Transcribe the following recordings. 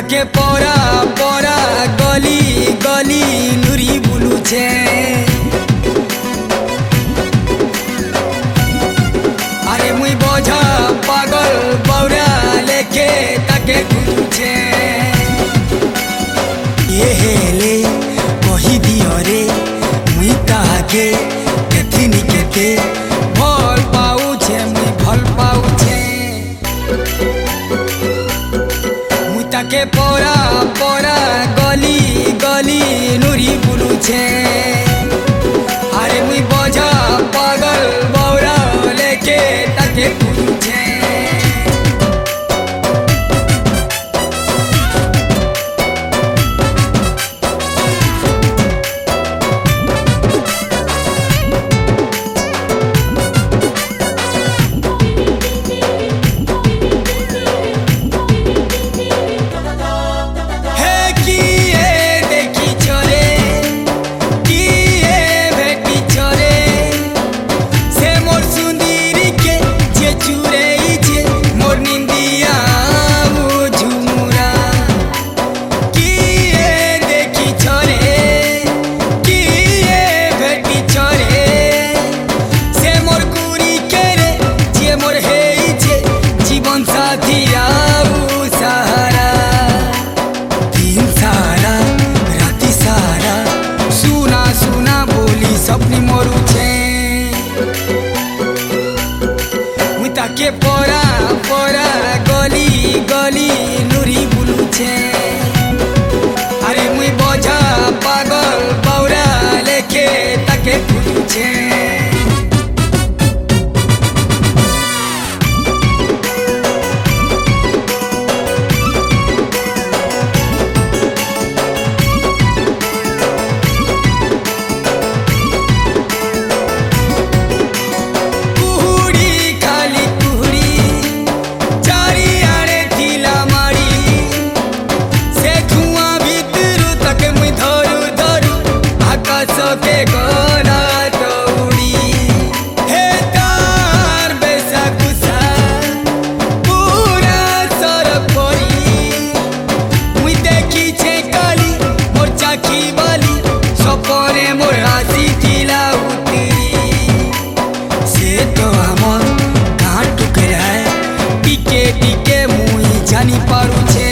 के परा परा गली गली नुरी बुलुछे। अरे मुई बोझा पागल बौरा लेके ताके घुरुछे। ये हेले कही दियो रे मुई ताके केथिनी केते भल पाउछे मुई भल पाउछे। के परा परा गली गली नुरी बुलुछे। अरे मुई बोझा पागल बौरा लेके ताके घुरुछे। सपनी मोरू छे मुई ताके परा परा गली गली नुरी बुलुछे। अरे मुई बोझा पागल बौरा लेके ताके घुरुछे। टिके मुई जानी पारुछे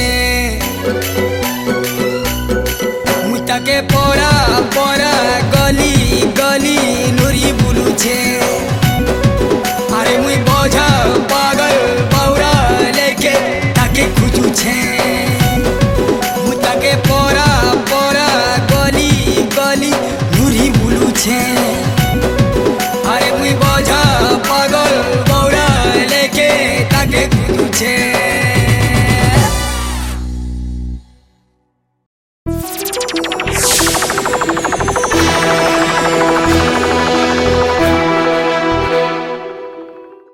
मुई ताके परा परा गली गली नुरी बुलुछे।